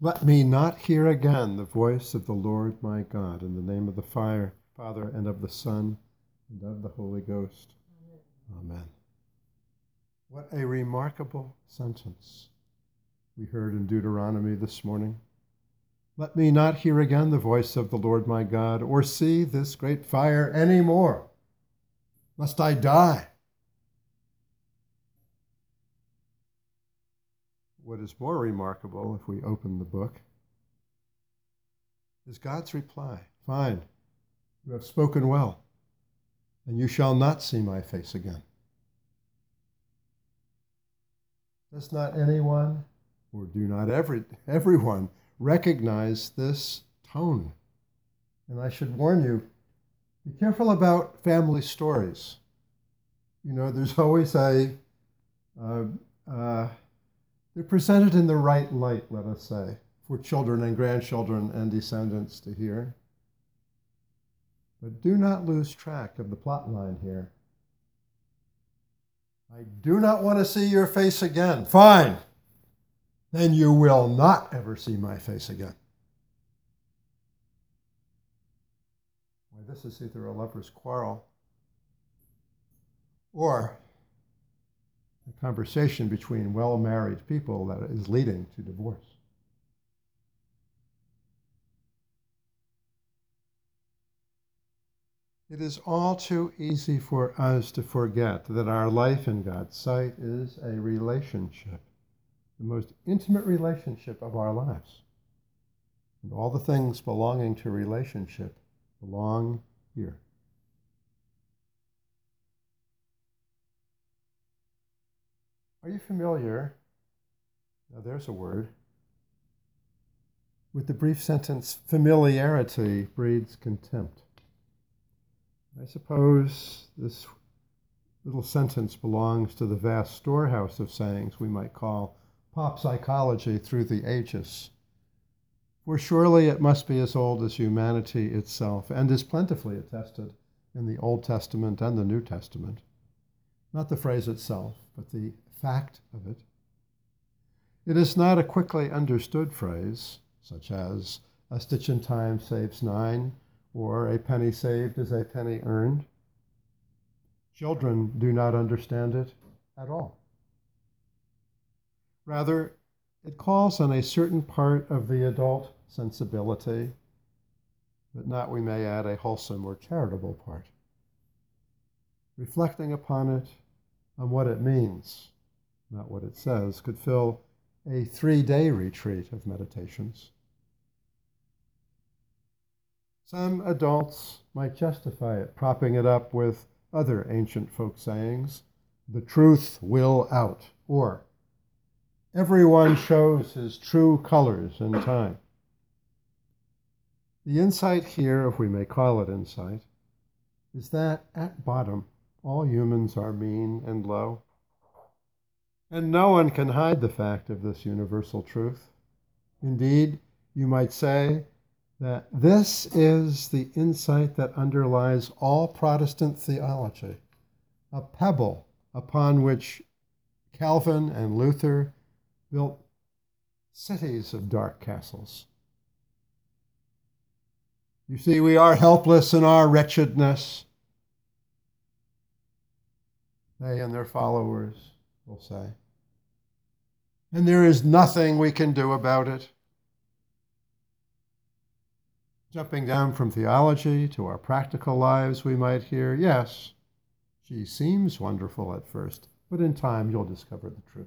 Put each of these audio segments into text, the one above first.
Let me not hear again the voice of the Lord my God, in the name of the Father, and of the Son, and of the Holy Ghost. Amen. What a remarkable sentence we heard in Deuteronomy this morning. Let me not hear again the voice of the Lord my God, or see this great fire any more, lest I die. What is more remarkable, if we open the book, is God's reply. Fine, you have spoken well, and you shall not see my face again. Does not anyone, or do not everyone, recognize this tone? And I should warn you, be careful about family stories. You know, there's always they're presented in the right light, let us say, for children and grandchildren and descendants to hear. But do not lose track of the plot line here. I do not want to see your face again. Fine. Then you will not ever see my face again. Well, this is either a lover's quarrel or a conversation between well-married people that is leading to divorce. It is all too easy for us to forget that our life in God's sight is a relationship, the most intimate relationship of our lives. And all the things belonging to relationship belong here. Are you familiar, now there's a word, with the brief sentence, familiarity breeds contempt? I suppose this little sentence belongs to the vast storehouse of sayings we might call pop psychology through the ages. For surely it must be as old as humanity itself, and is plentifully attested in the Old Testament and the New Testament. Not the phrase itself, but the fact of it. It is not a quickly understood phrase, such as a stitch in time saves nine, or a penny saved is a penny earned. Children do not understand it at all. Rather, it calls on a certain part of the adult sensibility, but not, we may add, a wholesome or charitable part. Reflecting upon it, on what it means, not what it says, could fill a 3-day retreat of meditations. Some adults might justify it, propping it up with other ancient folk sayings, the truth will out, or everyone shows his true colors in time. The insight here, if we may call it insight, is that at bottom, all humans are mean and low. And no one can hide the fact of this universal truth. Indeed, you might say that this is the insight that underlies all Protestant theology, a pebble upon which Calvin and Luther built cities of dark castles. You see, we are helpless in our wretchedness, they and their followers will say. And there is nothing we can do about it. Jumping down from theology to our practical lives, we might hear, yes, she seems wonderful at first, but in time you'll discover the truth.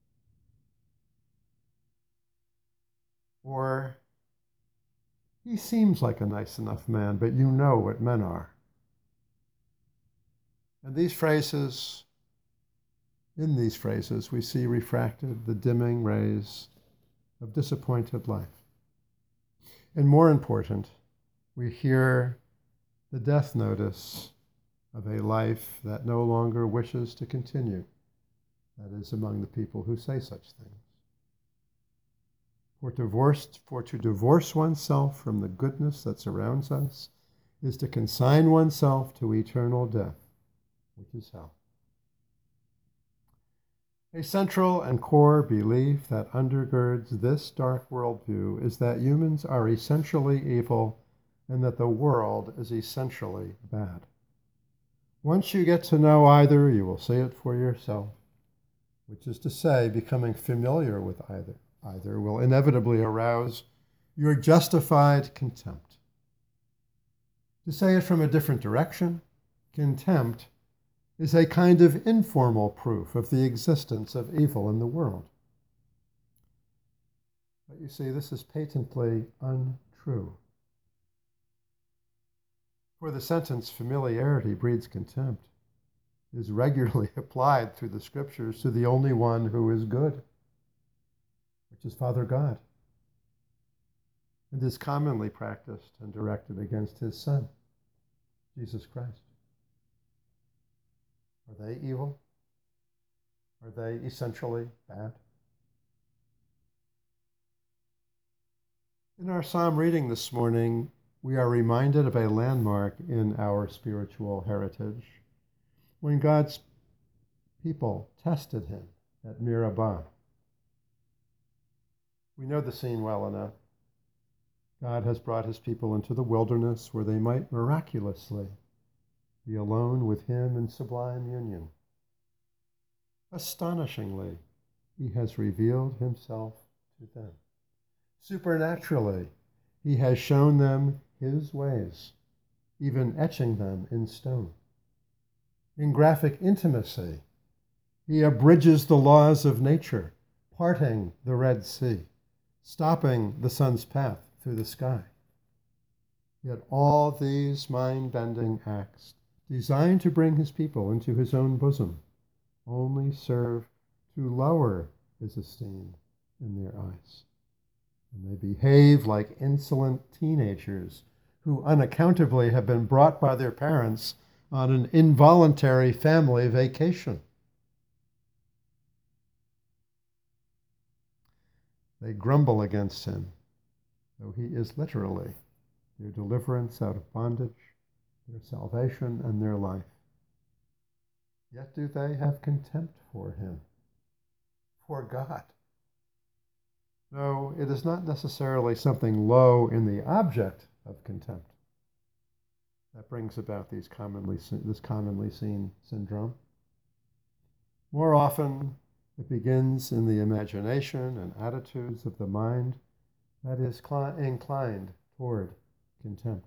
Or, he seems like a nice enough man, but you know what men are. And in these phrases, we see refracted the dimming rays of disappointed life. And more important, we hear the death notice of a life that no longer wishes to continue. That is, among the people who say such things. For to divorce oneself from the goodness that surrounds us is to consign oneself to eternal death, which is hell. A central and core belief that undergirds this dark worldview is that humans are essentially evil and that the world is essentially bad. Once you get to know either, you will see it for yourself, which is to say, becoming familiar with either will inevitably arouse your justified contempt. To say it from a different direction, contempt is a kind of informal proof of the existence of evil in the world. But you see, this is patently untrue. For the sentence, familiarity breeds contempt, is regularly applied through the scriptures to the only one who is good, which is Father God, and is commonly practiced and directed against his Son, Jesus Christ. Are they evil? Are they essentially bad? In our psalm reading this morning, we are reminded of a landmark in our spiritual heritage when God's people tested him at Meribah. We know the scene well enough. God has brought his people into the wilderness where they might miraculously be alone with him in sublime union. Astonishingly, he has revealed himself to them. Supernaturally, he has shown them his ways, even etching them in stone. In graphic intimacy, he abridges the laws of nature, parting the Red Sea, stopping the sun's path through the sky. Yet all these mind-bending acts, designed to bring his people into his own bosom, only serve to lower his esteem in their eyes. And they behave like insolent teenagers who unaccountably have been brought by their parents on an involuntary family vacation. They grumble against him, though he is literally their deliverance out of bondage, their salvation, and their life. Yet do they have contempt for him, for God. No, it is not necessarily something low in the object of contempt that brings about this commonly seen syndrome. More often, it begins in the imagination and attitudes of the mind that is inclined toward contempt.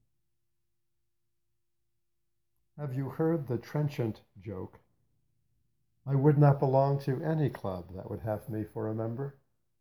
Have you heard the trenchant joke? I would not belong to any club that would have me for a member.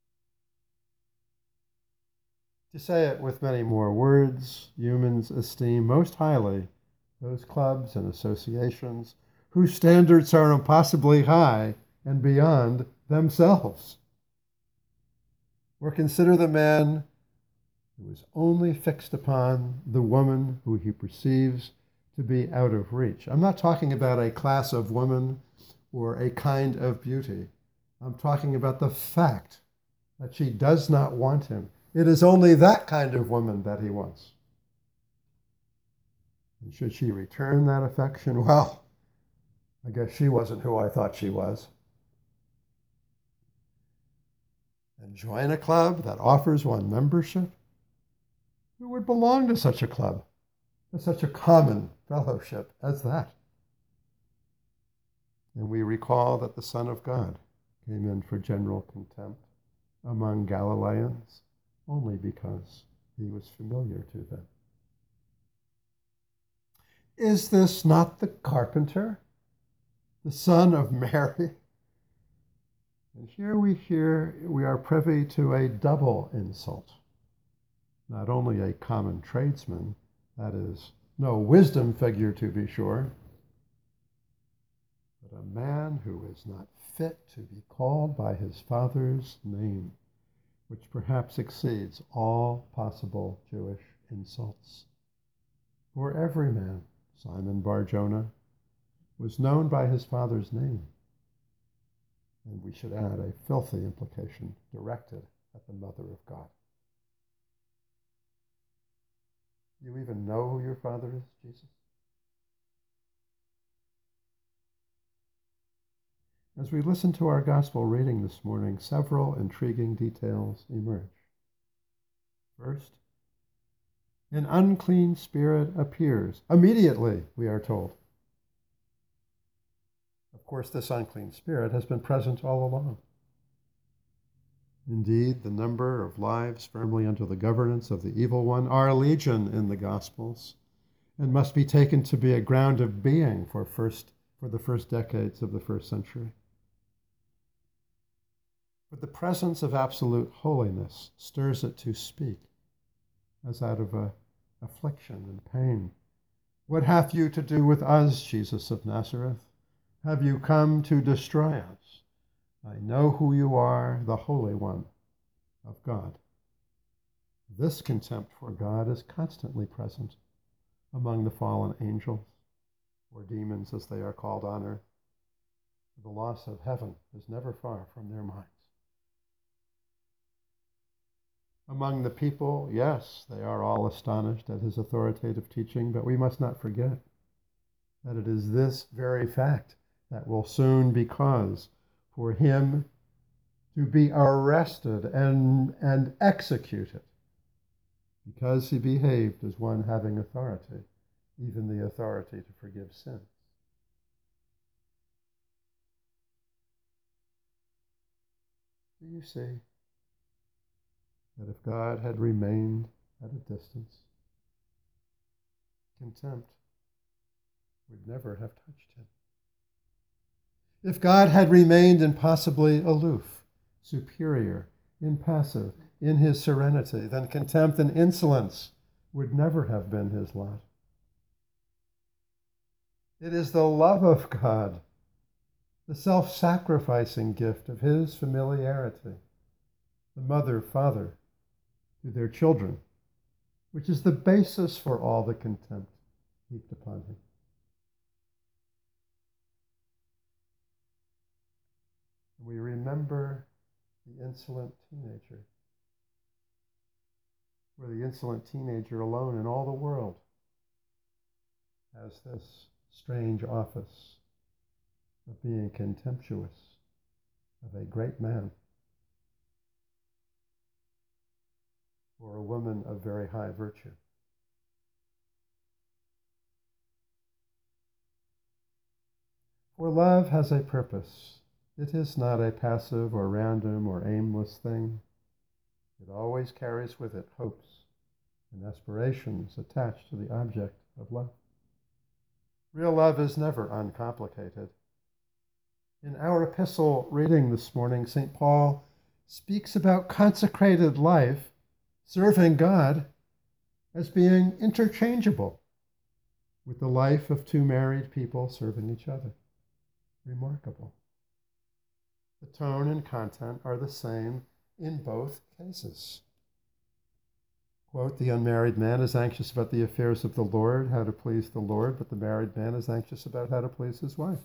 To say it with many more words, humans esteem most highly those clubs and associations whose standards are impossibly high and beyond themselves. Or consider the man who is only fixed upon the woman who he perceives to be out of reach. I'm not talking about a class of women or a kind of beauty. I'm talking about the fact that she does not want him. It is only that kind of woman that he wants. And should she return that affection? Well, I guess she wasn't who I thought she was. And join a club that offers one membership? Who would belong to such a club, to such a common fellowship as that? And we recall that the Son of God came in for general contempt among Galileans only because he was familiar to them. Is this not the carpenter, the son of Mary? And here we are privy to a double insult. Not only a common tradesman, that is, no wisdom figure to be sure, but a man who is not fit to be called by his Father's name, which perhaps exceeds all possible Jewish insults. For every man, Simon Bar-Jonah, was known by his father's name. And we should add a filthy implication directed at the Mother of God. You even know who your Father is, Jesus? As we listen to our gospel reading this morning, several intriguing details emerge. First, an unclean spirit appears. Immediately, we are told. Of course, this unclean spirit has been present all along. Indeed, the number of lives firmly under the governance of the evil one are legion in the Gospels, and must be taken to be a ground of being for the first decades of the first century. But the presence of absolute holiness stirs it to speak, as out of affliction and pain. What hath you to do with us, Jesus of Nazareth? Have you come to destroy us? I know who you are, the Holy One of God. This contempt for God is constantly present among the fallen angels, or demons as they are called on earth. The loss of heaven is never far from their minds. Among the people, yes, they are all astonished at his authoritative teaching, but we must not forget that it is this very fact that will soon be cause for him to be arrested and executed, because he behaved as one having authority, even the authority to forgive sins. Do you see that if God had remained at a distance, contempt would never have touched him? If God had remained impossibly aloof, superior, impassive, in his serenity, then contempt and insolence would never have been his lot. It is the love of God, the self-sacrificing gift of his familiarity, the mother, father, to their children, which is the basis for all the contempt heaped upon him. We remember the insolent teenager. Where the insolent teenager alone in all the world has this strange office of being contemptuous of a great man or a woman of very high virtue. For love has a purpose. It is not a passive or random or aimless thing. It always carries with it hopes and aspirations attached to the object of love. Real love is never uncomplicated. In our epistle reading this morning, St. Paul speaks about consecrated life, serving God, as being interchangeable with the life of two married people serving each other. Remarkable. The tone and content are the same in both cases. Quote, the unmarried man is anxious about the affairs of the Lord, how to please the Lord, but the married man is anxious about how to please his wife.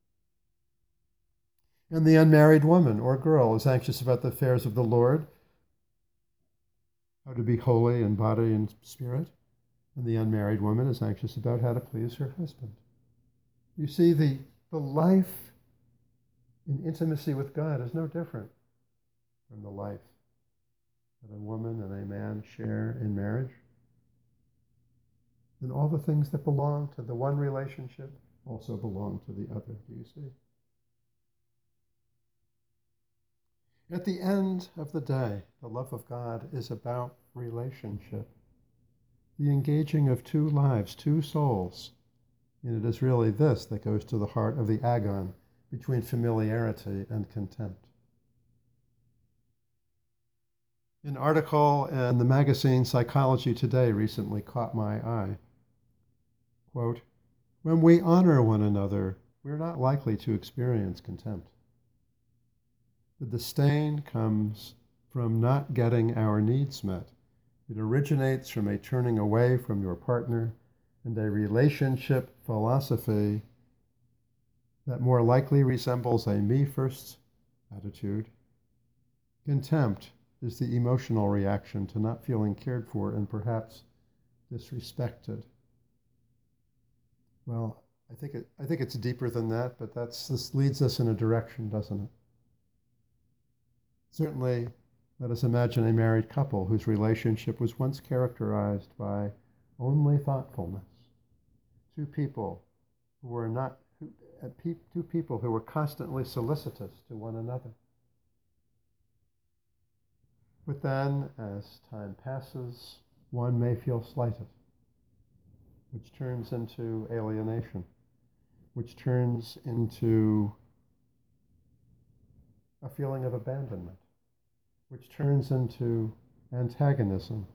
And the unmarried woman or girl is anxious about the affairs of the Lord, how to be holy in body and spirit. And the unmarried woman is anxious about how to please her husband. You see, the life in intimacy with God is no different from the life that a woman and a man share in marriage. And all the things that belong to the one relationship also belong to the other. Do you see? At the end of the day, the love of God is about relationship, the engaging of two lives, two souls. And it is really this that goes to the heart of the agon between familiarity and contempt. An article in the magazine Psychology Today recently caught my eye. Quote, when we honor one another, we're not likely to experience contempt. The disdain comes from not getting our needs met. It originates from a turning away from your partner and a relationship philosophy that more likely resembles a me-first attitude. Contempt is the emotional reaction to not feeling cared for and perhaps disrespected. Well, I think it's deeper than that, but this leads us in a direction, doesn't it? Certainly, let us imagine a married couple whose relationship was once characterized by only thoughtfulness. Two people who were not who, two people who were constantly solicitous to one another. But then, as time passes, one may feel slighted, which turns into alienation, which turns into a feeling of abandonment, which turns into antagonism,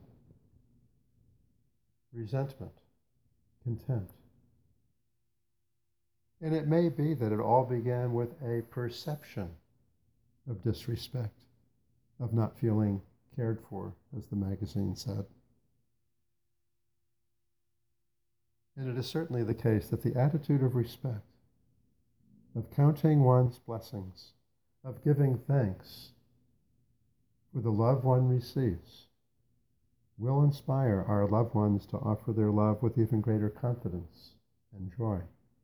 resentment, contempt. And it may be that it all began with a perception of disrespect, of not feeling cared for, as the magazine said. And it is certainly the case that the attitude of respect, of counting one's blessings, of giving thanks for the love one receives, will inspire our loved ones to offer their love with even greater confidence and joy.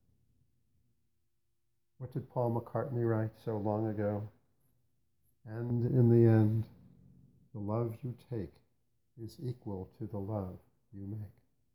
What did Paul McCartney write so long ago? And in the end, the love you take is equal to the love you make.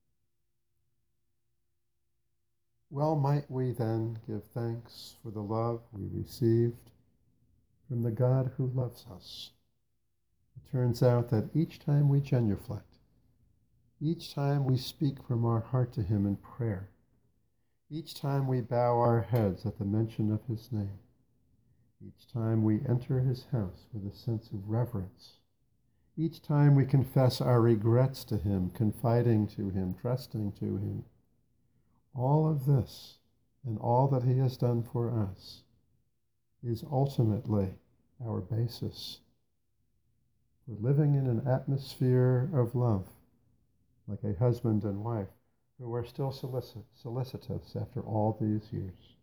Well, might we then give thanks for the love we received from the God who loves us. It turns out that each time we genuflect, each time we speak from our heart to him in prayer, each time we bow our heads at the mention of his name, each time we enter his house with a sense of reverence, each time we confess our regrets to him, confiding to him, trusting to him, all of this and all that he has done for us is ultimately our basis for living in an atmosphere of love, like a husband and wife who are still solicitous after all these years.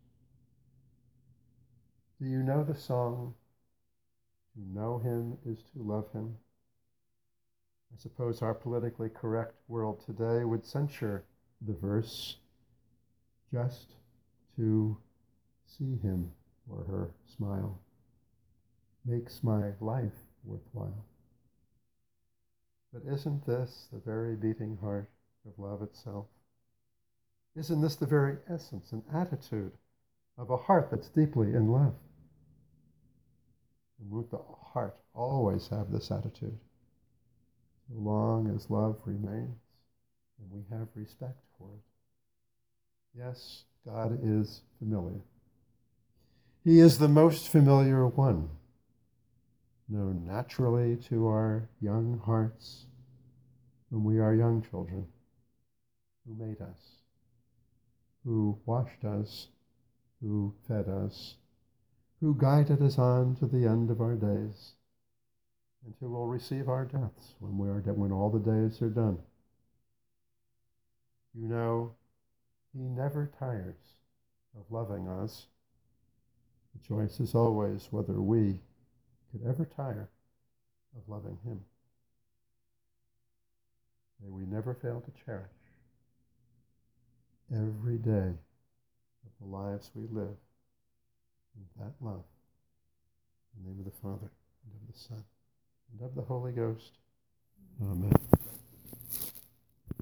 Do you know the song, "To know him is to love him"? I suppose our politically correct world today would censure the verse, "Just to see him or her smile makes my life worthwhile." But isn't this the very beating heart of love itself? Isn't this the very essence and attitude of a heart that's deeply in love? And won't the heart always have this attitude, so long as love remains and we have respect for it? Yes, God is familiar. He is the most familiar one, known naturally to our young hearts when we are young children, who made us, who washed us, who fed us, who guided us on to the end of our days, and who will receive our deaths when all the days are done. You know, he never tires of loving us. The choice is always whether we could ever tire of loving him. May we never fail to cherish every day of the lives we live in that love. In the name of the Father, and of the Son, and of the Holy Ghost. Amen.